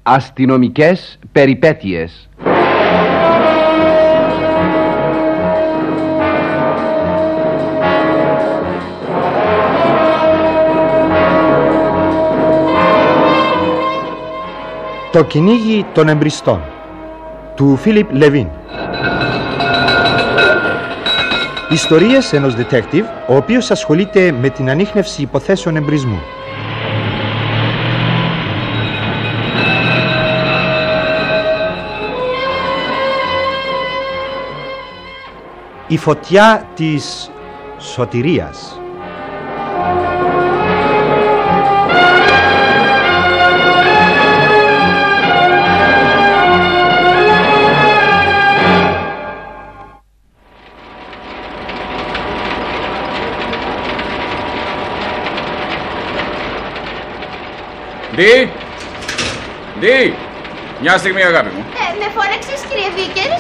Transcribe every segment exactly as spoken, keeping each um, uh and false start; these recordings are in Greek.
Αστυνομικές περιπέτειες. Το κυνήγι των εμπριστών του Φίλιπ Λεβίν. Ιστορίες ενός detective ο οποίος ασχολείται με την ανίχνευση υποθέσεων εμπρισμού. Η φωτιά της σωτηρίας. Ντι! Ντι! Μια στιγμή, αγάπη μου. Ε, με φώναξες, κύριε Βίκερς?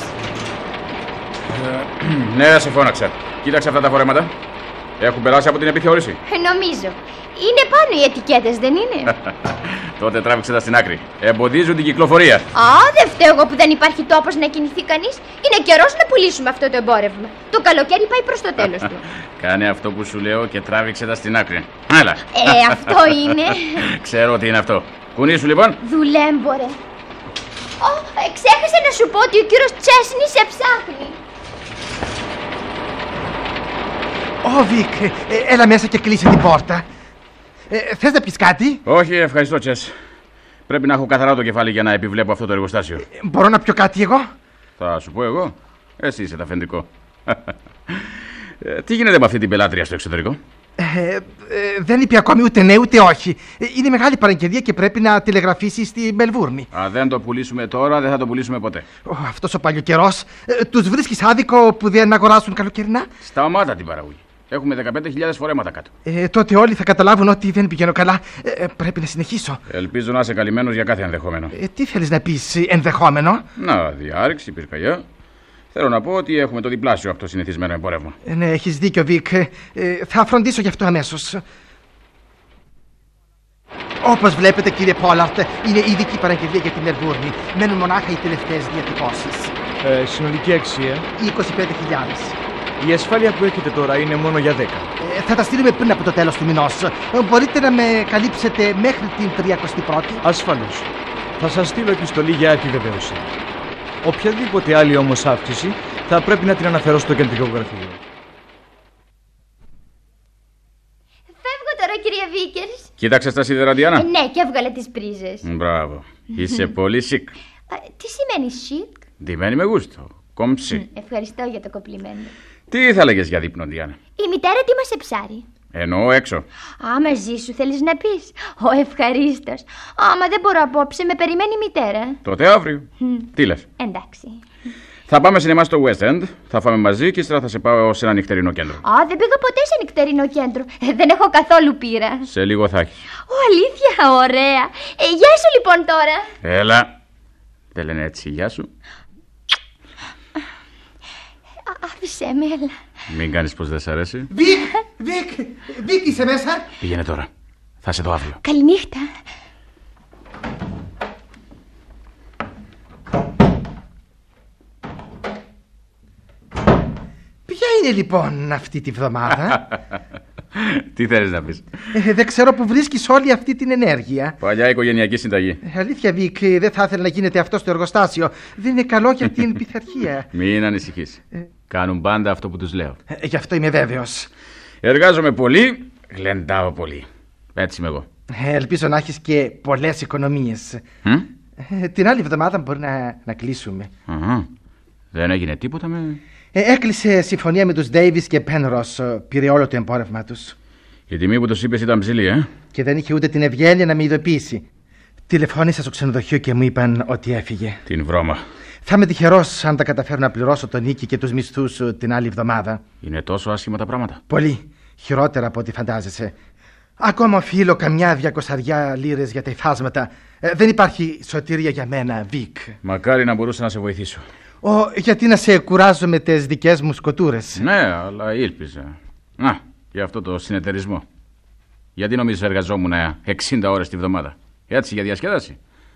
Ε, ναι, σε φώναξα. Κοίταξε αυτά τα φορέματα. Έχουν περάσει από την επιθεώρηση. Ε, νομίζω. Είναι πάνω οι ετικέτες, δεν είναι? Τότε τράβηξε τα στην άκρη. Εμποδίζουν την κυκλοφορία. Α, δεν φταίω εγώ που δεν υπάρχει τόπος να κινηθεί κανείς. Είναι καιρός να πουλήσουμε αυτό το εμπόρευμα. Το καλοκαίρι πάει προς το τέλος του. Κάνε αυτό που σου λέω και τράβηξε τα στην άκρη. Έλα. Ε, αυτό είναι. Ξέρω τι είναι αυτό. Κουνήσου λοιπόν. Δουλέμπορε. Ω, ε, ξέχασα να σου πω ότι ο κύριος Τσέσνη σε ψάχνει. Ω, Βικ, ε, έλα μέσα και κλείσε την πόρτα. Ε, θες να πεις κάτι? Όχι, ευχαριστώ, Τσες. Πρέπει να έχω καθαρά το κεφάλι για να επιβλέπω αυτό το εργοστάσιο. Ε, μπορώ να πιω κάτι εγώ? Θα σου πω εγώ. Εσύ είσαι το αφεντικό. ε, τι γίνεται με αυτή την πελάτρια στο εξωτερικό? Ε, ε, δεν είπε ακόμη ούτε ναι ούτε όχι. Ε, είναι μεγάλη παραγγελία και πρέπει να τηλεγραφήσει στη Μελβούρνη. Αν δεν το πουλήσουμε τώρα, δεν θα το πουλήσουμε ποτέ. Oh, αυτός ο παλιοκαιρός. Ε, τους βρίσκεις άδικο που δεν αγοράσουν καλοκαιρινά? Σταμάτα την παραγωγή. Έχουμε δεκαπέντε χιλιάδες φορέματα κάτω. Ε, τότε όλοι θα καταλάβουν ότι δεν πηγαίνω καλά. Ε, πρέπει να συνεχίσω. Ελπίζω να είσαι καλυμμένος για κάθε ενδεχόμενο. Ε, τι θέλεις να πεις, ενδεχόμενο? Να, διάρρηξη, πυρκαγιά. Θέλω να πω ότι έχουμε το διπλάσιο από το συνηθισμένο εμπόρευμα. Ε, ναι, έχεις δίκιο, Βικ. Ε, θα φροντίσω γι' αυτό αμέσως. Όπως βλέπετε, κύριε Πόλαρτ, είναι ειδική παραγγελία για τη Μελβούρνη. Μένουν μονάχα οι τελευταίες διατυπώσεις. Ε, συνολική αξία είκοσι πέντε χιλιάδες. Η ασφάλεια που έχετε τώρα είναι μόνο για δέκα. Ε, θα τα στείλουμε πριν από το τέλος του μηνός. Ε, μπορείτε να με καλύψετε μέχρι την τριακοστή πρώτη? Ασφαλώς. Θα σας στείλω επιστολή για επιβεβαίωση. Οποιαδήποτε άλλη όμως αύξηση θα πρέπει να την αναφέρω στο κεντρικό γραφείο. Φεύγω τώρα, κύριε Βίκερς. Κοίταξες τα σίδερα, Διάννα? Ε, ναι, και έβγαλε τις πρίζες. Μπράβο. Είσαι πολύ σικ. Α, τι σημαίνει chic? Ντυμένη με γούστο. Κομψή. Ευχαριστώ για το κομπλιμέντο. Τι θα λέγες για δείπνο, Διάννα? Η μητέρα ετοίμασε ψάρι. Εννοώ έξω. Α, μαζί σου θέλεις να πεις? Ω, ευχαρίστως. Άμα δεν μπορώ απόψε, με περιμένει η μητέρα. Τότε αύριο. Τι λες? Εντάξει. Θα πάμε σινεμά στο West End, θα φάμε μαζί και ύστερα θα σε πάω σε ένα νυχτερινό κέντρο. Α, δεν πήγα ποτέ σε νυχτερινό κέντρο. Ε, δεν έχω καθόλου πείρα. Σε λίγο θα έχεις. Ω, αλήθεια, ωραία. Ε, γεια σου λοιπόν τώρα. Έλα. Δεν λένε έτσι, γεια σου. Άφησέ με, έλα. Μην κάνεις πως δεν σ' αρέσει. Βικ, Βικ, Βικ, είσαι μέσα? Πήγαινε τώρα. Θα σε δω αύριο. Καληνύχτα. Ποια είναι λοιπόν αυτή τη βδομάδα? Τι θέλεις να πεις? Ε, δεν ξέρω που βρίσκεις όλη αυτή την ενέργεια. Παλιά οικογενειακή συνταγή. Ε, αλήθεια, Βικ, δεν θα ήθελα να γίνεται αυτό στο εργοστάσιο. Δεν είναι καλό για την πειθαρχία. Μην ανησυχείς. Ε. Κάνουν πάντα αυτό που τους λέω. Ε, γι' αυτό είμαι βέβαιος. Εργάζομαι πολύ, γλεντάω πολύ. Έτσι είμαι εγώ. Ε, ελπίζω να έχεις και πολλές οικονομίες. Mm? Ε, την άλλη εβδομάδα μπορεί να, να κλείσουμε. Uh-huh. Δεν έγινε τίποτα με... Ε, έκλεισε συμφωνία με τους Ντέιβις και Πένρος. Πήρε όλο το εμπόρευμά τους. Η τιμή που τους είπες ήταν ψηλή, ε? Και δεν είχε ούτε την ευγένεια να με ειδοποιήσει. Τηλεφώνησα στο ξενοδοχείο και μου είπαν ότι έφυγε. Την βρώμα. Θα είμαι τυχερός αν τα καταφέρω να πληρώσω τον νίκη και τους μισθούς την άλλη εβδομάδα. Είναι τόσο άσχημα τα πράγματα? Πολύ. Χειρότερα από ό,τι φαντάζεσαι. Ακόμα οφείλω καμιά διακοσαριά λίρες για τα υφάσματα. Ε, δεν υπάρχει σωτηρία για μένα, Βικ. Μακάρι να μπορούσα να σε βοηθήσω. Ω, γιατί να σε κουράζω με τις δικές μου σκοτούρες? Ναι, αλλά ήλπιζα. Να, για αυτό το συνεταιρισμό. Γιατί νομίζεις εργαζόμουν εξήντα ώρες τη βδομάδα? Έτσι, για διασκέδαση?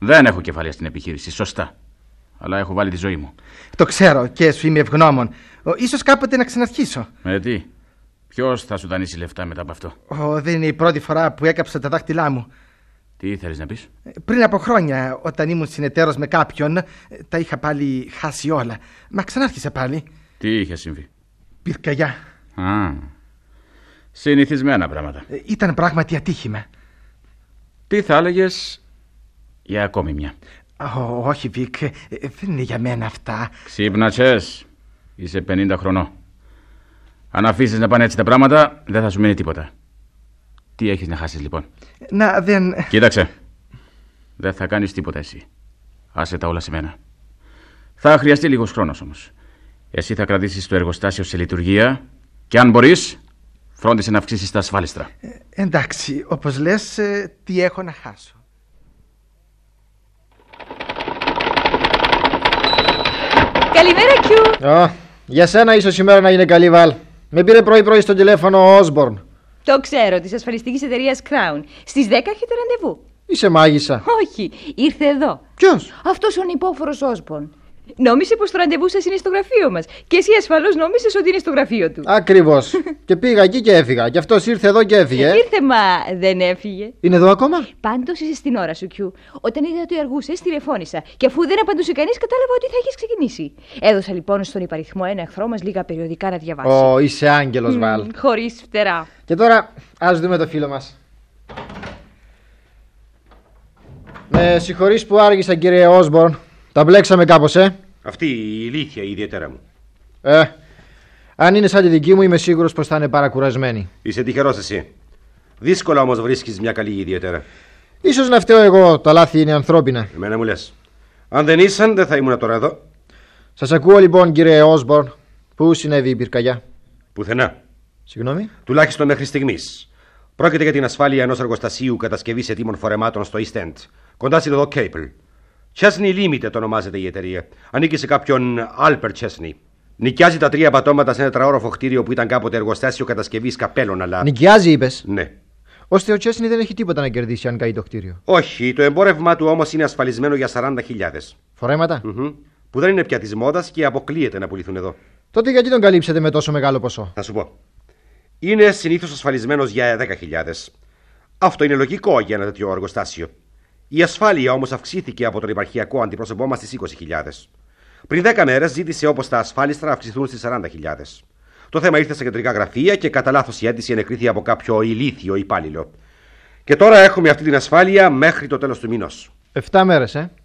Δεν έχω κεφαλαία στην επιχείρηση, σωστά. Αλλά έχω βάλει τη ζωή μου. Το ξέρω και σου είμαι ευγνώμων. Ίσως κάποτε να ξαναρχίσω. Ε, τι. Ποιος θα σου δανείσει λεφτά μετά από αυτό? Ο, δεν είναι η πρώτη φορά που έκαψα τα δάχτυλά μου. Τι θέλεις να πεις? Πριν από χρόνια, όταν ήμουν συνεταίρος με κάποιον, τα είχα πάλι χάσει όλα. Μα ξανάρχισα πάλι. Τι είχε συμβεί? Πυρκαγιά. Α, συνηθισμένα πράγματα. Ήταν πράγματι ατύχημα. Τι θα έλεγες για ακόμη μια? Ω, όχι, Βικ, δεν είναι για μένα αυτά. Ξύπνατσες. Είσαι πενήντα χρονών. Αν αφήσεις να πάνε έτσι τα πράγματα, δεν θα σου μείνει τίποτα. Τι έχεις να χάσεις λοιπόν? Να, δεν... Κοίταξε. Δεν θα κάνεις τίποτα εσύ. Άσε τα όλα σε μένα. Θα χρειαστεί λίγος χρόνος όμως. Εσύ θα κρατήσεις το εργοστάσιο σε λειτουργία και αν μπορείς, φρόντισε να αυξήσεις τα ασφάλιστρα. Ε, εντάξει, όπως λες, ε, τι έχω να χάσω. Καλημέρα, Κιου. Oh, για σένα ίσως σήμερα να είναι καλή, Βαλ. Με πήρε πρωί-πρωί στο τηλέφωνο ο Όσμπορν. Το ξέρω, της ασφαλιστικής εταιρείας Crown. Στις δέκα έχετε ραντεβού. Είσαι μάγισσα. Όχι, ήρθε εδώ. Ποιος? Αυτός ο νηπόφορος Όσμπορν. Νόμισε πως το ραντεβού σας είναι στο γραφείο μας. Και εσύ ασφαλώς νόμισες ότι είναι στο γραφείο του. Ακριβώς. Και πήγα εκεί και έφυγα. Και αυτός ήρθε εδώ και έφυγε. Ήρθε, μα δεν έφυγε. Είναι εδώ ακόμα? Πάντως είσαι στην ώρα σου, Κιου. Όταν είδα ότι αργούσες, τηλεφώνησα. Και αφού δεν απαντούσε κανείς, κατάλαβα ότι θα έχεις ξεκινήσει. Έδωσα λοιπόν στον υπαριθμό ένα εχθρό μας λίγα περιοδικά να διαβάσει. Ω, oh, είσαι άγγελος, Βαλ. Mm, χωρίς φτερά. Και τώρα, ας δούμε το φίλο μας. Με συγχωρείς που άργησα, κύριε Όσμπορν. Τα μπλέξαμε κάπως, ε. Αυτή η ηλίθεια ιδιαίτερα μου. Ε, αν είναι σαν τη δική μου, είμαι σίγουρος πως θα είναι παρακουρασμένη. Είσαι τυχερός εσύ. Δύσκολα όμως βρίσκεις μια καλή ιδιαίτερα. Ίσως να φταίω εγώ, τα λάθη είναι ανθρώπινα. Εμένα μου λες. Αν δεν ήσαν, δεν θα ήμουν τώρα εδώ. Σας ακούω λοιπόν, κύριε Όσμπορν. Πού συνέβη η πυρκαγιά? Πουθενά. Συγγνώμη. Τουλάχιστον μέχρι στιγμής. Πρόκειται για την ασφάλεια ενός εργοστασίου κατασκευής ετοίμων φορεμάτων στο East End, κοντά στην οδό Κέιπλ. Chesney Limited ονομάζεται η εταιρεία. Ανήκει σε κάποιον Άλπερ Chesney. Νοικιάζει τα τρία πατώματα σε ένα τετραόροφο κτίριο που ήταν κάποτε εργοστάσιο κατασκευής καπέλων, αλλά. Νοικιάζει, είπες? Ναι. Ώστε ο Chesney δεν έχει τίποτα να κερδίσει αν καεί το κτίριο. Όχι, το εμπόρευμά του όμως είναι ασφαλισμένο για σαράντα χιλιάδες. Φορέματα. Mm-hmm. Που δεν είναι πια της μόδας και αποκλείεται να πουληθούν εδώ. Τότε γιατί τον καλύψετε με τόσο μεγάλο ποσό? Θα σου πω. Είναι συνήθως ασφαλισμένος για δέκα χιλιάδες. Αυτό είναι λογικό για ένα τέτοιο εργοστάσιο. Η ασφάλεια όμως αυξήθηκε από τον υπαρχιακό αντιπρόσωπό μας στις είκοσι χιλιάδες. Πριν δέκα μέρες ζήτησε όπως τα ασφάλιστρα αυξηθούν στις σαράντα χιλιάδες. Το θέμα ήρθε στα κεντρικά γραφεία και κατά λάθος η αίτηση ενεκρίθη από κάποιο ηλίθιο υπάλληλο. Και τώρα έχουμε αυτή την ασφάλεια μέχρι το τέλος του μηνός. Εφτά μέρες, ε.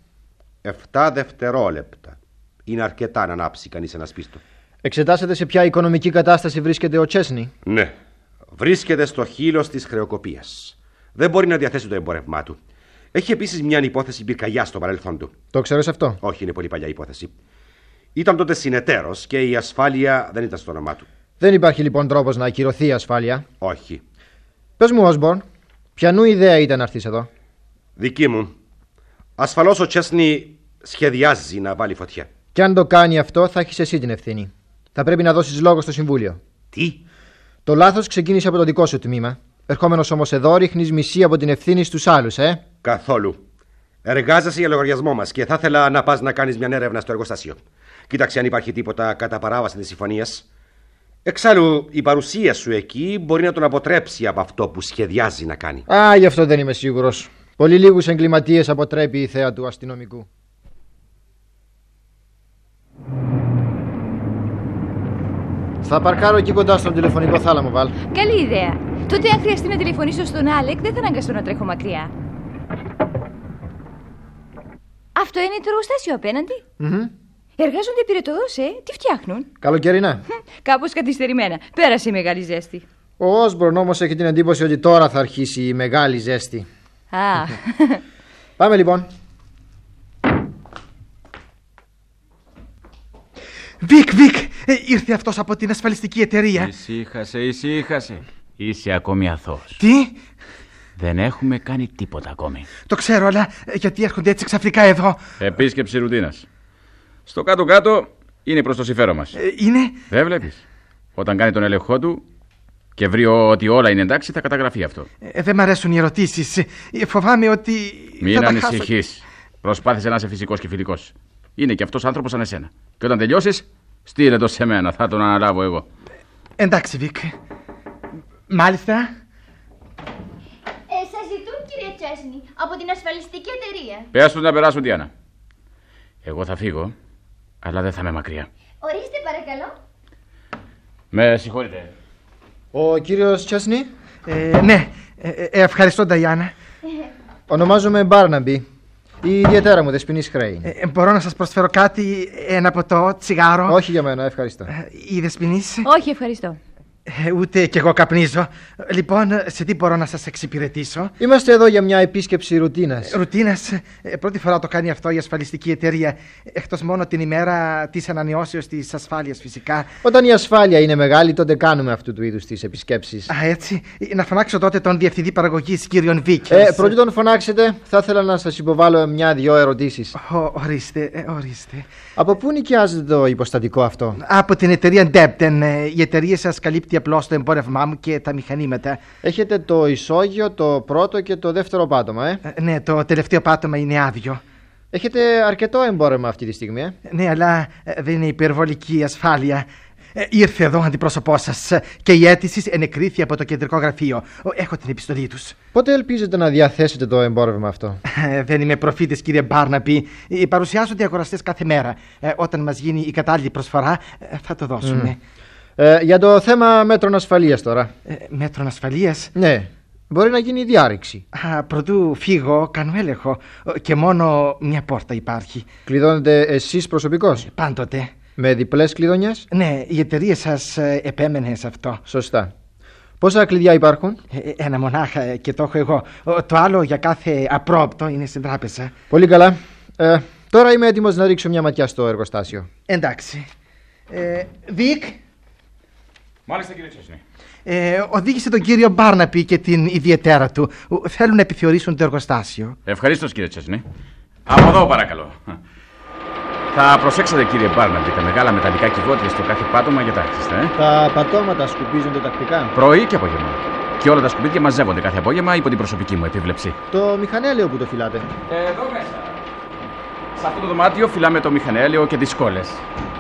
Εφτά δευτερόλεπτα. Είναι αρκετά να ανάψει κανείς ένα σπίστο. Εξετάσετε σε ποια οικονομική κατάσταση βρίσκεται ο Chesney. Ναι. Βρίσκεται στο χείλος της χρεοκοπίας. Δεν μπορεί να διαθέσει το εμπόρευμά του. Έχει επίσης μια υπόθεση πυρκαγιά στο παρελθόν του. Το ξέρεις αυτό? Όχι, είναι πολύ παλιά υπόθεση. Ήταν τότε συνεταίρος και η ασφάλεια δεν ήταν στο όνομά του. Δεν υπάρχει λοιπόν τρόπος να ακυρωθεί η ασφάλεια? Όχι. Πες μου, Όσμπορν, ποιανού ιδέα ήταν να έρθεις εδώ? Δική μου. Ασφαλώς ο Chesney σχεδιάζει να βάλει φωτιά. Και αν το κάνει αυτό, θα έχεις εσύ την ευθύνη. Θα πρέπει να δώσεις λόγο στο Συμβούλιο. Τι? Το λάθος ξεκίνησε από το δικό σου τμήμα. Ερχόμενος όμως εδώ, ρίχνεις μισή από την ευθύνη στους άλλους, ε. Καθόλου. Εργάζεσαι για λογαριασμό μας και θα ήθελα να πας να κάνεις μια έρευνα στο εργοστάσιο. Κοίταξε αν υπάρχει τίποτα κατά παράβαση της συμφωνίας. Εξάλλου, η παρουσία σου εκεί μπορεί να τον αποτρέψει από αυτό που σχεδιάζει να κάνει. Α, γι' αυτό δεν είμαι σίγουρος. Πολύ λίγους εγκληματίες αποτρέπει η θέα του αστυνομικού. Θα παρκάρω εκεί κοντά στον τηλεφωνικό θάλαμο, Βαλ. Καλή ιδέα. Τότε, αν χρειαστεί να τηλεφωνήσω στον Άλεκ, δεν θα αναγκαστώ να τρέχω μακριά. Αυτό είναι το εργοστάσιο απέναντι. Mm-hmm. Εργάζονται πυρετοδός, ε. Τι φτιάχνουν? Καλοκαιρινά. Κάπως καθυστερημένα. Πέρασε η μεγάλη ζέστη. Ο Όσμπορν όμως έχει την εντύπωση ότι τώρα θα αρχίσει η μεγάλη ζέστη. Α. Πάμε λοιπόν. Βικ, Βικ, ε, ήρθε αυτός από την ασφαλιστική εταιρεία. Ησύχασε, ησύχασε. Είσαι ακόμη αθώος. Τι? Δεν έχουμε κάνει τίποτα ακόμη. Το ξέρω, αλλά ε, γιατί έρχονται έτσι ξαφνικά εδώ? Επίσκεψη ρουτίνας. Στο κάτω-κάτω είναι προς το συμφέρον μας. Ε, είναι? Δεν βλέπεις? Όταν κάνει τον έλεγχό του και βρει ότι όλα είναι εντάξει, θα καταγραφεί αυτό. Ε, δεν μ' αρέσουν οι ερωτήσεις. Ε, φοβάμαι ότι. Μην ανησυχείς. Προσπάθησε να είσαι φυσικός και φιλικός. Είναι και αυτός άνθρωπος σαν εσένα. Και όταν τελειώσεις, στείλε το σε μένα. Θα τον αναλάβω εγώ. Εντάξει, Βικ. Μάλιστα. Ε, σας ζητούν, κύριε Τσέσνη, από την ασφαλιστική εταιρεία. Πες τους να περάσουν, Διάννα. Εγώ θα φύγω, αλλά δεν θα είμαι μακριά. Ορίστε, παρακαλώ. Με συγχωρείτε. Ο κύριος Τσέσνη. Ε, ναι, ε, ε, ευχαριστώ, Νταϊάννα. Ονομάζομαι Μπάρναμπι. Η ιδιαίτερα μου δεσποινής Χρέιν. Ε, μπορώ να σας προσφέρω κάτι, ένα ποτό, τσιγάρο? Όχι για μένα, ευχαριστώ. Ε, η δεσποινής? Όχι, ευχαριστώ. Ε, ούτε κι εγώ καπνίζω. Λοιπόν, σε τι μπορώ να σας εξυπηρετήσω? Είμαστε εδώ για μια επίσκεψη ρουτίνας. Ρουτίνας. Ε, πρώτη φορά το κάνει αυτό η ασφαλιστική εταιρεία. Εκτός μόνο την ημέρα της ανανεώσεως της ασφάλειας, φυσικά. Όταν η ασφάλεια είναι μεγάλη, τότε κάνουμε αυτού του είδους τις επισκέψεις. Α, έτσι. Να φωνάξω τότε τον διευθυντή παραγωγής, κύριον Βίκερς. Ε, πρωτού τον φωνάξετε, θα ήθελα να σας υποβάλω μια-δυο ερωτήσεις. Ο, ορίστε, ε, ορίστε. Από πού νοικιάζετε το υποστατικό αυτό? Από την εταιρεία Debten. Η εταιρεία σας καλύπτει απλώς το εμπόρευμά μου και τα μηχανήματα. Έχετε το ισόγειο, το πρώτο και το δεύτερο πάτωμα, ε? Ε, ναι, το τελευταίο πάτωμα είναι άδειο. Έχετε αρκετό εμπόρευμα αυτή τη στιγμή, ε? Ναι, αλλά ε, δεν είναι υπερβολική ασφάλεια. Ε, ήρθε εδώ ο αντιπρόσωπός σας και η αίτηση ενεκρίθη από το κεντρικό γραφείο. Έχω την επιστολή τους. Πότε ελπίζετε να διαθέσετε το εμπόρευμα αυτό? Ε, δεν είμαι προφήτης, κύριε Μπάρναμπι. Ε, παρουσιάζονται αγοραστές κάθε μέρα. Ε, όταν μας γίνει η κατάλληλη προσφορά, ε, θα το δώσουμε. Mm. Ε, για το θέμα μέτρων ασφαλείας τώρα. Ε, μέτρων ασφαλείας? Ναι. Μπορεί να γίνει διάρρηξη. Α, προτού φύγω, κάνω έλεγχο. Και μόνο μια πόρτα υπάρχει. Κλειδώνετε εσείς προσωπικώς? Πάντοτε. Με διπλές κλειδονιές? Ναι, η εταιρεία σας ε, επέμενε σε αυτό. Σωστά. Πόσα κλειδιά υπάρχουν? Ε, ένα μονάχα και το έχω εγώ. Το άλλο για κάθε απρόπτο είναι στην τράπεζα. Πολύ καλά. Ε, τώρα είμαι έτοιμος να ρίξω μια ματιά στο εργοστάσιο. Εντάξει. Ε, Βικ. Μάλιστα, κύριε Τσέσνη. Ε, οδήγησε τον κύριο Μπάρναμπι και την ιδιαιτέρα του. Θέλουν να επιθεωρήσουν το εργοστάσιο. Ευχαρίστως, κύριε Τσέσνη. Από εδώ, παρακαλώ. Θα προσέξετε, κύριε Μπάρναμπι, τα μεγάλα μεταλλικά κυβότια στο κάθε πάτωμα για τα άρχιστα, ε? Τα πατώματα σκουπίζονται τακτικά? Πρωί και απόγευμα. Και όλα τα σκουπίδια μαζεύονται κάθε απόγευμα υπό την προσωπική μου επίβλεψη. Το μηχανέλαιο που το φυλάτε? Εδώ μέσα. Σε αυτό το δωμάτιο φυλάμε το μηχανέλαιο και τις σκόλες.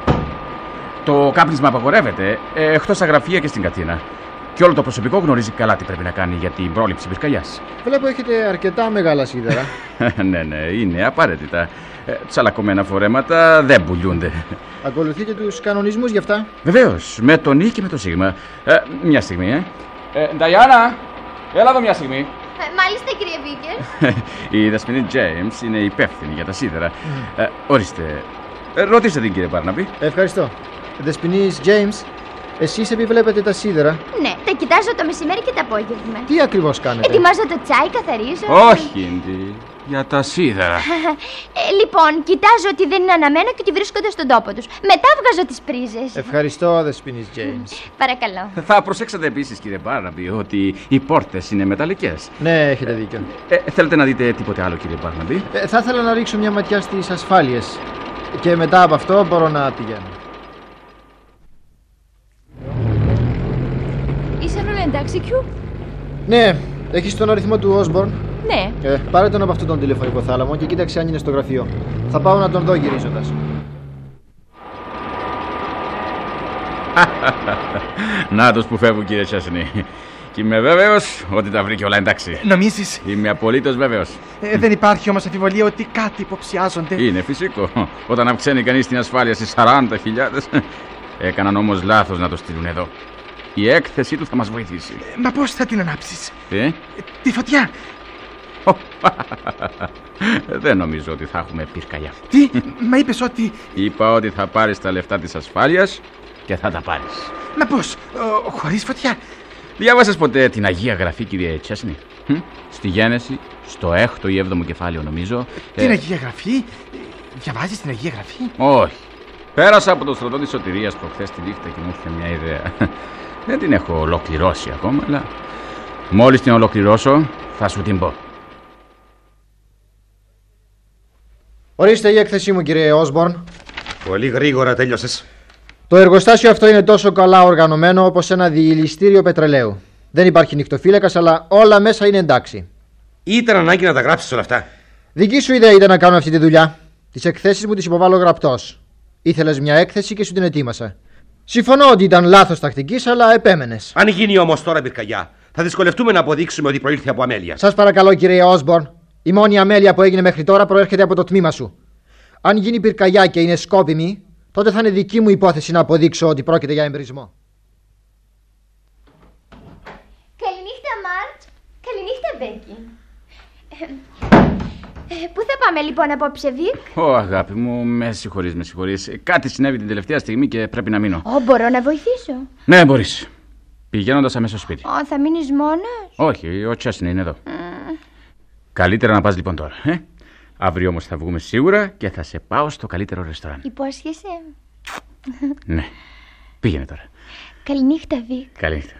Το κάπνισμα απαγορεύεται, ε, εκτός στα γραφεία και στην κατίνα. Και όλο το προσωπικό γνωρίζει καλά τι πρέπει να κάνει για την πρόληψη πυρκαγιάς. Βλέπω έχετε αρκετά μεγάλα σίδερα. Ναι, ναι, είναι απαραίτητα. Ε, τσαλακωμένα φορέματα δεν πουλιούνται. Ακολουθείτε τους κανονισμούς γι' αυτά? Βεβαίως, με τον Ι και με το Σίγμα. Ε, μια στιγμή, ε. ε Νταϊάννα, έλα εδώ μια στιγμή. Ε, μάλιστα, κύριε Βίκερς. Η δεσποινή James είναι υπεύθυνη για τα σίδερα. Mm. Ε, ορίστε, ε, ρωτήστε την, κύριε Μπάρναμπι. Ευχαριστώ. Δεσποινής James, εσείς επιβλέπετε τα σίδερα? Ναι, τα κοιτάζω το μεσημέρι και το απόγευμα. Τι ακριβώς κάνετε? Ετοιμάζω το τσάι, καθαρίζω. Όχι, Ιντι. Για τα σίδερα. ε, λοιπόν, κοιτάζω ότι δεν είναι αναμένα και ότι βρίσκονται στον τόπο τους. Μετά βγάζω τις πρίζες. Ευχαριστώ, δεσποινής James. Παρακαλώ. Θα προσέξετε επίσης, κύριε Μπάρναμπι, ότι οι πόρτες είναι μεταλλικές. Ναι, έχετε δίκιο. Ε, θέλετε να δείτε τίποτε άλλο, κύριε Μπάρναμπι? Ε, θα ήθελα να ρίξω μια ματιά στις ασφάλειες. Και μετά από αυτό μπορώ να πηγαίνω. Είσαι όλα εντάξει, Κιου? Ναι, έχεις τον αριθμό του Όσμπορν? Ναι. Ε, πάρε τον από αυτόν τον τηλεφωνικό θάλαμο και κοίταξε αν είναι στο γραφείο. Θα πάω να τον δω γυρίζοντας. Νάτος που φεύγουν, κύριε Τσέσνη. Και είμαι βέβαιος ότι τα βρήκε όλα εντάξει. Νομίζεις? Είμαι απολύτως βέβαιος. Ε, δεν υπάρχει όμως αμφιβολία ότι κάτι υποψιάζονται. Είναι φυσικό. Όταν αυξάνει κανείς την ασφάλεια στις σαράντα χιλιάδες. Έκαναν όμως λάθος να το στείλουν εδώ. Η έκθεσή του θα μας βοηθήσει. Ε, μα πώς θα την ανάψεις? Ε? Ε, τη φωτιά. Δεν νομίζω ότι θα έχουμε πυρκαγιά. Τι, μα είπες ότι... Είπα ότι θα πάρεις τα λεφτά της ασφάλειας και θα τα πάρεις. Μα πώς, ο, χωρίς φωτιά? Διάβασες ποτέ την Αγία Γραφή, κύριε Τσέσνη? Στη Γένεση, στο έκτο ή έβδομο κεφάλαιο νομίζω. Την ε... Αγία Γραφή? Διαβάζεις την Αγία Γραφή? Όχι. Πέρασα από το στρατό της σωτηρίας προχθές τη νύχτα και μου ήρθε μια ιδέα. Δεν την έχω ολοκληρώσει ακόμα, αλλά μόλις την ολοκληρώσω θα σου την πω. Ορίστε η έκθεσή μου, κύριε Όσμπορν. Πολύ γρήγορα τέλειωσες. Το εργοστάσιο αυτό είναι τόσο καλά οργανωμένο όπως ένα διηλιστήριο πετρελαίου. Δεν υπάρχει νυχτοφύλακας, αλλά όλα μέσα είναι εντάξει. Ήταν ανάγκη να τα γράψεις όλα αυτά? Δική σου ιδέα ήταν να κάνω αυτή τη δουλειά. Τις εκθέσεις μου τις υποβάλλω γραπτός. Ήθελες μια έκθεση και σου την ετοίμασα. Συμφωνώ ότι ήταν λάθος τακτικής, αλλά επέμενες. Αν γίνει όμως τώρα πυρκαγιά, θα δυσκολευτούμε να αποδείξουμε ότι προήλθε από αμέλεια. Σας παρακαλώ, κύριε Όσμπορν. Η μόνη αμέλεια που έγινε μέχρι τώρα προέρχεται από το τμήμα σου. Αν γίνει πυρκαγιά και είναι σκόπιμη, τότε θα είναι δική μου υπόθεση να αποδείξω ότι πρόκειται για εμπρισμό. Καληνύχτα, Μάρτ. Καληνύχτα, Μπέκι. Ε, πού θα πάμε λοιπόν απόψε, Βικ? Ω, αγάπη μου, με συγχωρείς, με συγχωρείς. Κάτι συνέβη την τελευταία στιγμή και πρέπει να μείνω. Ω, μπορώ να βοηθήσω? Ναι, μπορείς. Πηγαίνοντας αμέσως σπίτι. Ω, θα μείνεις μόνος? Όχι, ο Τσέσνη είναι εδώ. Mm. Καλύτερα να πας λοιπόν τώρα. Ε? Αύριο όμως θα βγούμε σίγουρα και θα σε πάω στο καλύτερο ρεστοράν. Υπόσχεσαι? Ναι. Πήγαινε τώρα. Καληνύχτα, Βικ. Καληνύχτα.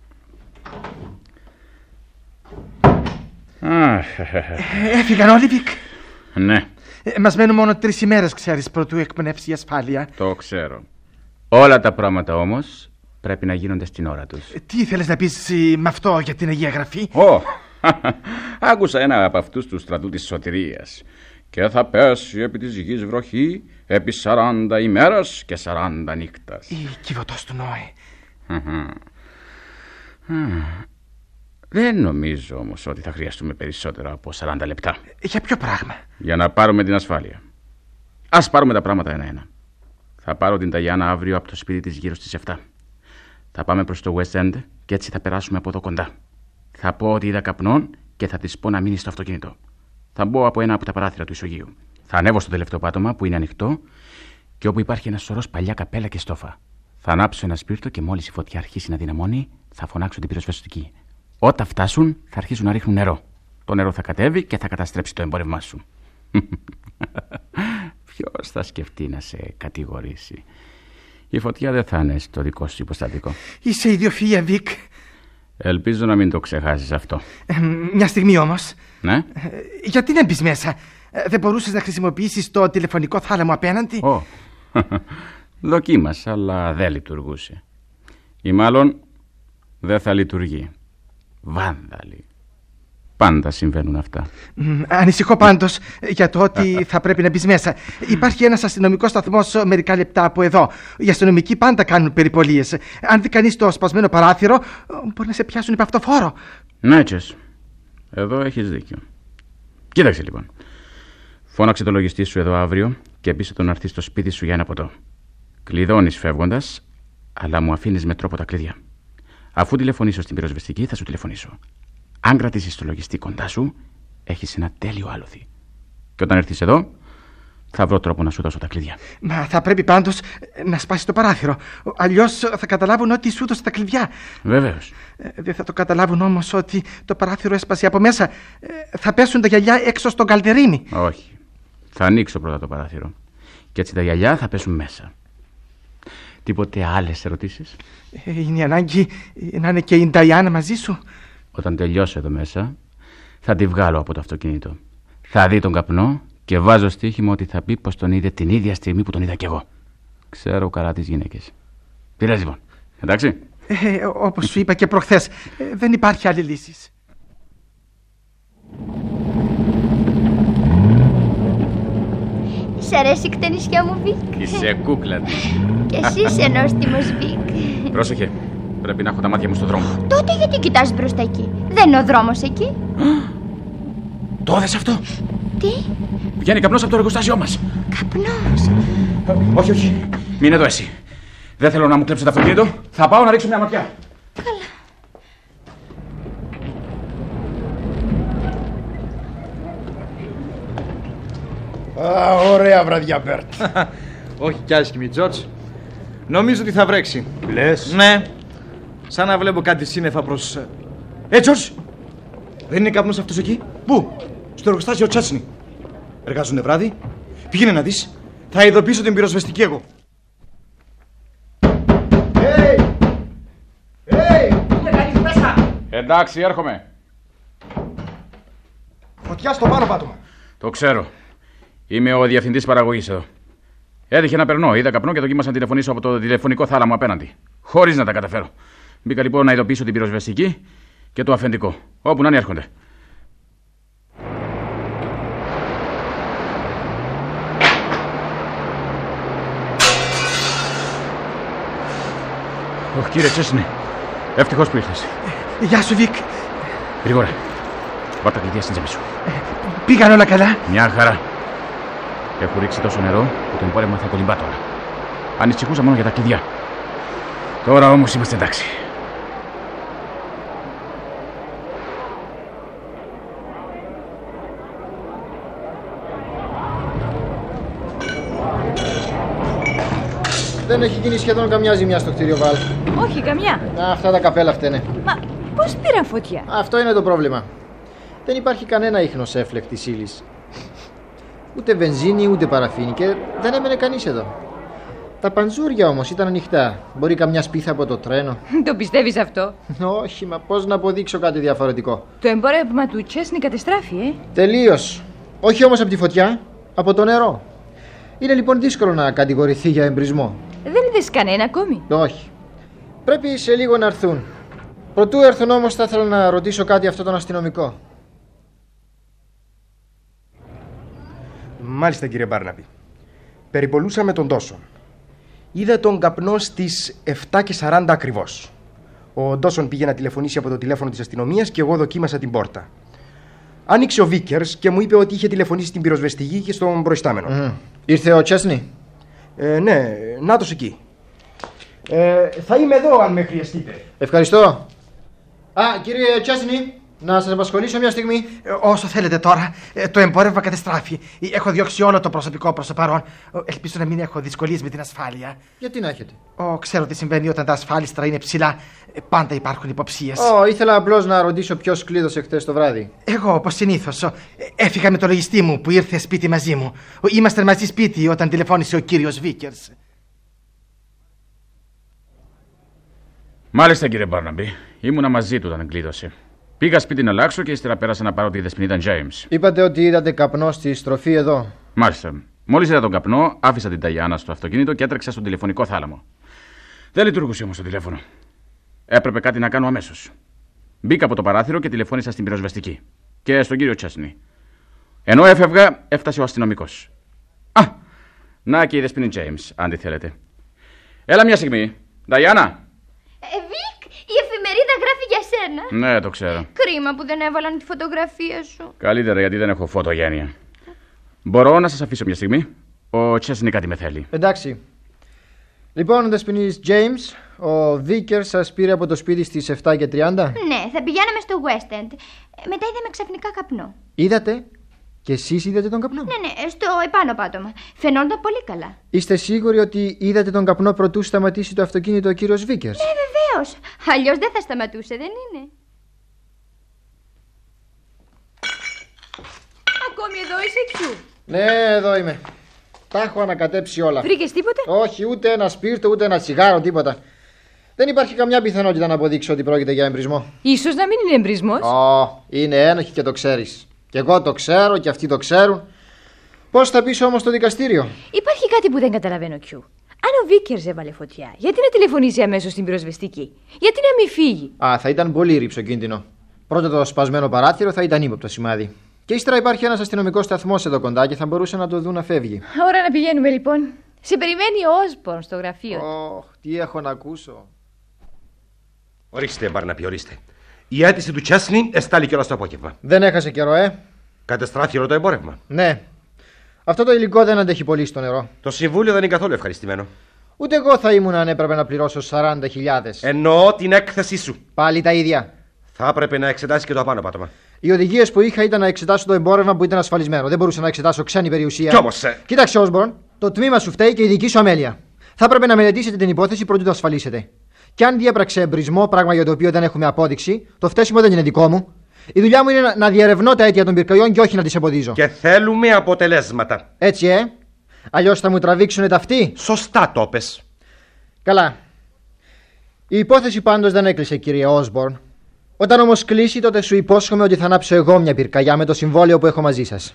Έφυγαν όλοι, Βικ? Ναι. Ε, μας μένουν μόνο τρεις ημέρες, ξέρεις, πρωτού εκπνεύσει η ασφάλεια. Το ξέρω. Όλα τα πράγματα όμως πρέπει να γίνονται στην ώρα τους. Ε, τι ήθελες να πεις ε, με αυτό για την Αγία Γραφή? Ω, άκουσα ένα από αυτούς του στρατού της σωτηρίας. Και θα πέσει επί της γης βροχή επί σαράντα ημέρας και σαράντα νύκτας. Η κυβωτός του Νόε. Δεν νομίζω όμως ότι θα χρειαστούμε περισσότερο από σαράντα λεπτά. Για ποιο πράγμα? Για να πάρουμε την ασφάλεια. Ας πάρουμε τα πράγματα ένα-ένα. Θα πάρω την Ταγιάννα αύριο από το σπίτι της γύρω στις επτά. Θα πάμε προς το West End και έτσι θα περάσουμε από εδώ κοντά. Θα πω ότι είδα καπνών και θα της πω να μείνει στο αυτοκίνητο. Θα μπω από ένα από τα παράθυρα του ισογείου. Θα ανέβω στο τελευταίο πάτωμα που είναι ανοιχτό και όπου υπάρχει ένα σωρός παλιά καπέλα και στόφα. Θα ανάψω ένα σπίρτο και μόλις η φωτιά αρχίσει να δυναμώνει, θα φωνάξω την πυροσβεστική. Όταν φτάσουν, θα αρχίσουν να ρίχνουν νερό. Το νερό θα κατέβει και θα καταστρέψει το εμπόρευμά σου. Ποιος θα σκεφτεί να σε κατηγορήσει? Η φωτιά δεν θα είναι στο δικό σου υποστατικό. Είσαι ιδιοφυΐα, Βικ. Ελπίζω να μην το ξεχάσεις αυτό. Ε, μια στιγμή όμως. Ναι. Ε, γιατί δεν μπεις μέσα? Ε, δεν μπορούσες να χρησιμοποιήσεις το τηλεφωνικό θάλαμο απέναντι? Ω, δοκίμασα, αλλά δεν λειτουργούσε. Ή μάλλον δεν θα λειτουργεί. Βάνδαλοι. Πάντα συμβαίνουν αυτά. Mm, ανησυχώ πάντως για το ότι θα πρέπει να μπεις μέσα. Υπάρχει ένας αστυνομικός σταθμός μερικά λεπτά από εδώ. Οι αστυνομικοί πάντα κάνουν περιπολίες. Αν δει κανείς το σπασμένο παράθυρο, μπορεί να σε πιάσουν υπ' αυτό φόρο. Ναι, Τσες. Εδώ έχεις δίκιο. Κοίταξε λοιπόν. Φώναξε το λογιστή σου εδώ αύριο και πείσαι τον να έρθει στο σπίτι σου για ένα ποτό. Κλειδώνεις φεύγοντας, αλλά μου αφήνεις με τρόπο τα κλειδιά. Αφού τηλεφωνήσω στην πυροσβεστική, θα σου τηλεφωνήσω. Αν κρατήσεις το λογιστή κοντά σου, έχεις ένα τέλειο άλοθη. Και όταν έρθεις εδώ, θα βρω τρόπο να σου δώσω τα κλειδιά. Μα θα πρέπει πάντως να σπάσει το παράθυρο. Αλλιώς θα καταλάβουν ότι σου έδωσε τα κλειδιά. Βεβαίως. Ε, δεν θα το καταλάβουν όμως ότι το παράθυρο έσπασε από μέσα. Ε, θα πέσουν τα γυαλιά έξω στον καλτερίνι. Όχι. Θα ανοίξω πρώτα το παράθυρο. Και έτσι τα γυαλιά θα πέσουν μέσα. Τίποτε άλλες ερωτήσεις? Ε, είναι ανάγκη να είναι και η Νταϊάννα μαζί σου? Όταν τελειώσω εδώ μέσα, θα τη βγάλω από το αυτοκίνητο. Θα δει τον καπνό και βάζω στοίχημα ότι θα πει πως τον είδε την ίδια στιγμή που τον είδα κι εγώ. Ξέρω καλά τις γυναίκες. Τι λες λοιπόν, εντάξει? Ε, όπως σου είπα και προχθές, ε, δεν υπάρχει άλλη λύση. Σ' αρέσει η κτενισιά μου, Βικ? Είσαι κούκλα της. Κι εσύ είσαι νόστιμος, Βικ. Πρόσεχε, πρέπει να έχω τα μάτια μου στο δρόμο. Τότε γιατί κοιτάς μπροστά εκεί? Δεν είναι ο δρόμος εκεί? Το είδες αυτό? Τι? Βγαίνει καπνός από το εργοστάσιό μας. Καπνός? Όχι, όχι. Μην εδώ εσύ. Δεν θέλω να μου κλέψετε το αυτοκίνητο. Θα πάω να ρίξω μια ματιά. Καλά. Α, ωραία βραδιά, Μπέρτ. Όχι κι άσχημη, Τζορτζ. Νομίζω ότι θα βρέξει. Λες? Ναι. Σαν να βλέπω κάτι σύννεφα προς... Ε, Τζορτζ! Δεν είναι καπνός αυτός εκεί? Πού? Στο εργοστάσιο Τσέσνη. Εργάζουνε βράδυ. Πήγαινε να δεις. Θα ειδοποιήσω την πυροσβεστική εγώ. Hey! Hey! Είναι κανείς μέσα! Εντάξει, έρχομαι. Φωτιά στο πάνω πάτωμα. Το ξέρω. Είμαι ο διευθυντής παραγωγής εδώ. Έτυχε να περνώ. Είδα καπνό και δοκίμασα να τηλεφωνήσω από το τηλεφωνικό θάλαμο απέναντι. Χωρίς να τα καταφέρω. Μπήκα λοιπόν να ειδοποιήσω την πυροσβεστική και το αφεντικό. Όπου να είναι έρχονται. Όχι, κύριε Τσέσνη. Ευτυχώς που ήρθες. Γεια σου, Βικ. Γρήγορα. Πάρ' τα κλειδιά στην τσέπη σου. Πήγαν όλα καλά. Μια χαρά. Έχω ρίξει τόσο νερό που το εμπόρευμα θα κολυμπά τώρα. Ανησυχούσα μόνο για τα κλειδιά. Τώρα όμως είμαστε εντάξει. Δεν έχει γίνει σχεδόν καμιά ζημιά στο κτίριο, Βάλ. Όχι, καμιά. Α, αυτά τα καπέλα φταίνε. Μα πώς πήραν φωτιά? Αυτό είναι το πρόβλημα. Δεν υπάρχει κανένα ίχνος έφλεκτης ύλης. Ούτε βενζίνη, ούτε παραφίνη και δεν έμενε κανείς εδώ. Τα παντζούρια όμως ήταν ανοιχτά. Μπορεί καμιά σπίθα από το τρένο. Το πιστεύεις αυτό? Όχι, μα πώς να αποδείξω κάτι διαφορετικό. Το εμπόρευμα του Τσέσνη κατεστράφει, ε. Τελείως. Όχι όμως από τη φωτιά, από το νερό. Είναι λοιπόν δύσκολο να κατηγορηθεί για εμπρισμό. Δεν είδες κανένα ακόμη? Όχι. Πρέπει σε λίγο να έρθουν. Προτού έρθουν όμως θα ήθελα να ρωτήσω κάτι αυτό τον αστυνομικό. Μάλιστα, κύριε Μπάρναμπι. Περιπολούσαμε τον Ντόσον. Είδα τον καπνό στις επτά και σαράντα ακριβώς. Ο Ντόσον πήγε να τηλεφωνήσει από το τηλέφωνο της αστυνομίας και εγώ δοκίμασα την πόρτα. Άνοιξε ο Βίκερς και μου είπε ότι είχε τηλεφωνήσει στην πυροσβεστική και στον προϊστάμενο. Mm. Ήρθε ο Τσέσνη? Ε, ναι, νάτος εκεί. Ε, θα είμαι εδώ αν με χρειαστείτε. Ευχαριστώ. Α, κύριε Τσέσνη, να σας απασχολήσω μια στιγμή. Ε, όσο θέλετε τώρα. Ε, το εμπόρευμα κατεστράφει. Έχω διώξει όλο το προσωπικό προς το παρόν. Ελπίζω να μην έχω δυσκολίες με την ασφάλεια. Γιατί να έχετε? Ω, ξέρω τι συμβαίνει όταν τα ασφάλιστρα είναι ψηλά. Ε, πάντα υπάρχουν υποψίες. Ω, ήθελα απλώς να ρωτήσω ποιος κλείδωσε χτες το βράδυ. Εγώ, όπως συνήθως. Ε, έφυγα με το λογιστή μου που ήρθε σπίτι μαζί μου. Ήμασταν μαζί σπίτι όταν τηλεφώνησε ο κύριος Βίκερς. Μάλιστα, κύριε Μπάρναμπι. Ήμουνα μαζί του όταν κλείδωσε. Πήγα σπίτι να αλλάξω και ύστερα πέρασα να πάρω τη δεσποινίδα James. Είπατε ότι είδατε καπνό στη στροφή εδώ. Μάλιστα. Μόλις είδα τον καπνό, άφησα την Ταγιάννα στο αυτοκίνητο και έτρεξα στον τηλεφωνικό θάλαμο. Δεν λειτουργούσε όμως το τηλέφωνο. Έπρεπε κάτι να κάνω αμέσως. Μπήκα από το παράθυρο και τηλεφώνησα στην πυροσβεστική. Και στον κύριο Τσέσνη. Ενώ έφευγα, έφτασε ο αστυνομικός. Α! Να και η δεσποινή James, αν τη θέλετε. Έλα μια στιγμή. Ταγιάννα! Ε, Βικ, η εφημερίδα γράφει για σένα. Ναι, το ξέρω. Κρίμα που δεν έβαλαν τη φωτογραφία σου. Καλύτερα, γιατί δεν έχω φωτογένεια. Μπορώ να σας αφήσω μια στιγμή? Ο Τσέσνη κάτι με θέλει. Εντάξει. Λοιπόν, δεσποινής James, ο Βίκερ σας πήρε από το σπίτι στις επτά και τριάντα. Ναι, θα πηγαίναμε στο West End. Ε, μετά είδαμε ξαφνικά καπνό. Είδατε? Και εσείς είδατε τον καπνό? Ναι, ναι, στο επάνω πάτωμα. Φαινόταν πολύ καλά. Είστε σίγουροι ότι είδατε τον καπνό προτού σταματήσει το αυτοκίνητο ο κύριος Βίκερς? Ναι, βεβαίως. Αλλιώς δεν θα σταματούσε, δεν είναι? Ακόμη εδώ είσαι, Κιού? Ναι, εδώ είμαι. Τα έχω ανακατέψει όλα. Βρήκες τίποτε? Όχι, ούτε ένα σπίρτο, ούτε ένα τσιγάρο, τίποτα. Δεν υπάρχει καμιά πιθανότητα να αποδείξω ότι πρόκειται για εμπρισμό. Ίσως να μην είναι εμπρισμός. Ω, είναι ένοχη και το ξέρεις. Και εγώ το ξέρω και αυτοί το ξέρουν. Πώς θα πεις όμως στο δικαστήριο? Υπάρχει κάτι που δεν καταλαβαίνω, Κιού. Αν ο Βίκερς έβαλε φωτιά, γιατί να τηλεφωνήσει αμέσως στην πυροσβεστική? Γιατί να μην φύγει? Α, θα ήταν πολύ ρηψοκίνδυνο. Πρώτα το σπασμένο παράθυρο θα ήταν ύποπτο σημάδι. Και ύστερα υπάρχει ένας αστυνομικός σταθμός εδώ κοντά και θα μπορούσε να το δουν να φεύγει. Ώρα να πηγαίνουμε λοιπόν. Σε περιμένει ο Όσμπορν στο γραφείο. Ωχ, τι έχω να ακούσω. Ορίστε, Μπάρναμπι, ορίστε. Η αίτηση του Τσέσνη εστάλει κιόλας το απόγευμα. Δεν έχασε καιρό, ε. Κατεστράφει όλο το εμπόρευμα. Ναι. Αυτό το υλικό δεν αντέχει πολύ στο νερό. Το συμβούλιο δεν είναι καθόλου ευχαριστημένο. Ούτε εγώ θα ήμουν αν έπρεπε να πληρώσω σαράντα χιλιάδες. Εννοώ την έκθεσή σου. Πάλι τα ίδια. Θα έπρεπε να εξετάσει και το απάνω πάτωμα. Οι οδηγίες που είχα ήταν να εξετάσω το εμπόρευμα που ήταν ασφαλισμένο. Δεν μπορούσα να εξετάσω ξένη περιουσία. Κι όμως. Ε... Κοίταξε, Όσμπορν, το τμήμα σου φταίει και η δική σου αμέλεια. Θα έπρεπε να μελετήσετε την υπόθεση πρωτού το ασφαλίσετε. Και αν διέπραξε εμπρισμό, πράγμα για το οποίο δεν έχουμε απόδειξη, το φταίσιμο δεν είναι δικό μου. Η δουλειά μου είναι να, να διερευνώ τα αίτια των πυρκαγιών και όχι να τις εμποδίζω. Και θέλουμε αποτελέσματα. Έτσι, ε. Αλλιώς θα μου τραβήξουν τα αυτοί. Σωστά το πες. Καλά. Η υπόθεση πάντως δεν έκλεισε, κύριε Όσμπορν. Όταν όμως κλείσει, τότε σου υπόσχομαι ότι θα ανάψω εγώ μια πυρκαγιά με το συμβόλαιο που έχω μαζί σας.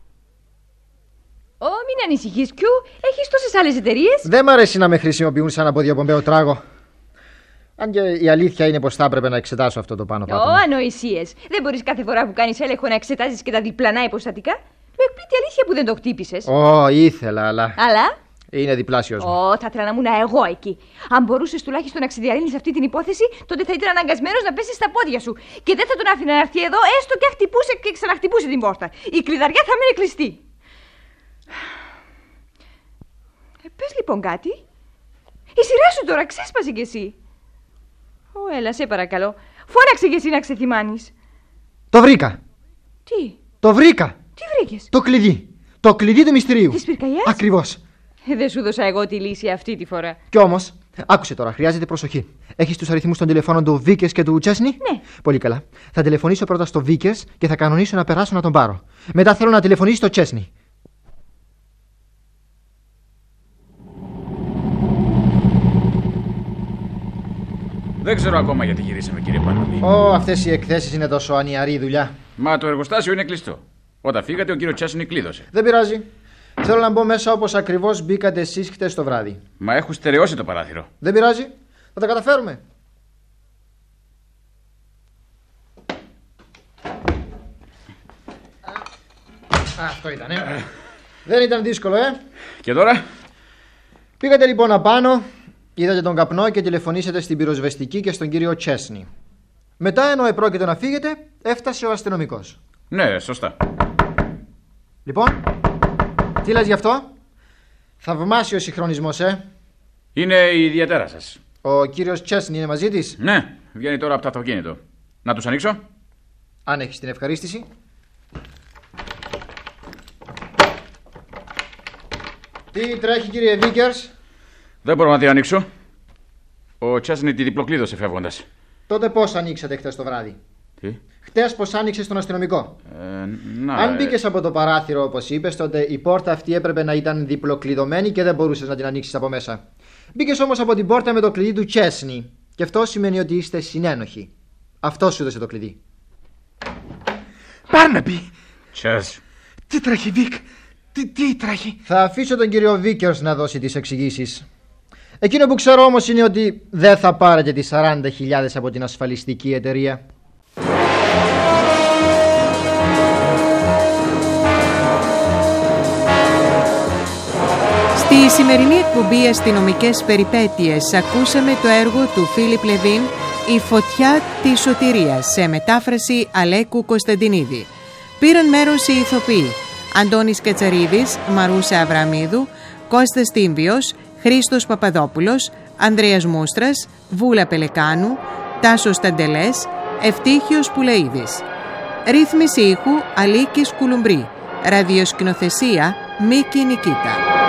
Ω, μην ανησυχείς, Κιού. Έχεις τόσες άλλες εταιρείες. Δεν μ' αρέσει να με χρησιμοποιούν σαν αποδιοπομπαίο τράγο. Αν και η αλήθεια είναι πως θα έπρεπε να εξετάσω αυτό το πάνω πάτωμα. Ω, ανοησίες. Δεν μπορείς κάθε φορά που κάνεις έλεγχο να εξετάζεις και τα διπλανά υποστατικά. Με εκπλήττει αλήθεια που δεν το χτύπησες. Ω, ήθελα, αλλά. Αλλά. Είναι διπλάσιος μου. Ω, θα ήθελα να ήμουν εγώ εκεί. Αν μπορούσες τουλάχιστον να ξεδιαλύνεις αυτή την υπόθεση, τότε θα ήταν αναγκασμένος να πέσει στα πόδια σου. Και δεν θα τον άφηνα να έρθει εδώ, έστω και χτυπούσε και ξαναχτυπούσε την πόρτα. Η κλειδαριά θα μείνει κλειστή. Ε, πες λοιπόν κάτι. Η σειρά σου τώρα, ξέσπασε κι εσύ. Ω, έλα, σε παρακαλώ. Φώναξε κι εσύ να ξεθυμάνεις. Το βρήκα. Τι? Το βρήκα. Τι βρήκες? Το κλειδί. Το κλειδί του μυστηρίου. Της πυρκαγιάς? Ακριβώς. Ε, δεν σου δώσα εγώ τη λύση αυτή τη φορά. Κι όμως, άκουσε τώρα, χρειάζεται προσοχή. Έχεις τους αριθμούς των τηλεφώνων του Βίκες και του Τσέσνη? Ναι. Πολύ καλά. Θα τηλεφωνήσω πρώτα στο Βίκες και θα κανονίσω να περάσω να τον πάρω. Μετά θέλω να τηλεφωνήσει στο Τσέσνη. Δεν ξέρω ακόμα γιατί γυρίσαμε, κύριε Παναλή. Ω, αυτές οι εκθέσεις είναι τόσο ανιαρή δουλειά. Μα το εργοστάσιο είναι κλειστό. Όταν φύγατε, ο κύριο Τσέσνη κλείδωσε. Δεν πειράζει. Θέλω να μπω μέσα όπως ακριβώς μπήκατε εσείς χτες το βράδυ. Μα έχουν στερεώσει το παράθυρο. Δεν πειράζει. Θα τα καταφέρουμε. Α, αυτό ήταν, ε. Δεν ήταν δύσκολο, ε. Και τώρα? Πήγατε λοιπόν απάνω, είδατε τον καπνό και τηλεφωνήσατε στην πυροσβεστική και στον κύριο Τσέσνη. Μετά, ενώ επρόκειτο να φύγετε, έφτασε ο αστυνομικός. Ναι, σωστά. Λοιπόν, τι λες γι' αυτό? Θαυμάσιος συγχρονισμός, ε. Είναι η ιδιαίτερα σας. Ο κύριος Τσέσνη είναι μαζί της? Ναι, βγαίνει τώρα από το αυτοκίνητο. Να τους ανοίξω? Αν έχεις την ευχαρίστηση. Τι τρέχει, κύριε Βίκερς? Δεν μπορώ να την ανοίξω. Ο Τσέσνη τη διπλοκλείδωσε φεύγοντας. Τότε πώς ανοίξατε χτες το βράδυ? Τι? Χτες πώς άνοιξες τον αστυνομικό? Ε, να, Αν ε... μπήκες από το παράθυρο όπως είπες, τότε η πόρτα αυτή έπρεπε να ήταν διπλοκλειδωμένη και δεν μπορούσες να την ανοίξεις από μέσα. Μπήκες όμως από την πόρτα με το κλειδί του Τσέσνη. Και αυτό σημαίνει ότι είστε συνένοχοι. Αυτό σου έδωσε το κλειδί. Μπάρναμπι! Τσέσ. Τι τρέχει, Βίκ? Τι, τι τρέχει? Θα αφήσω τον κύριο Βίκερς να δώσει τις εξηγήσεις. Εκείνο που ξέρω όμως είναι ότι δεν θα πάρετε τις σαράντα χιλιάδες από την ασφαλιστική εταιρεία. Στη σημερινή εκπομπή «Αστυνομικές περιπέτειες» ακούσαμε το έργο του Φίλιπ Λεβίν «Η φωτιά της σωτηρίας» σε μετάφραση Αλέκου Κωνσταντινίδη. Πήραν μέρος οι ηθοποιοί Αντώνης Κατσαρίδης, Μαρούσα Αβραμίδου, Κώστας Τίμβιος, Χρήστος Παπαδόπουλος, Ανδρέας Μούστρας, Βούλα Πελεκάνου, Τάσος Ταντελές, Ευτύχιος Πουλαίδης. Ρύθμιση ήχου Αλίκης Κουλουμπρή. Ραδιοσκηνοθεσία Μίκη Νικίτα.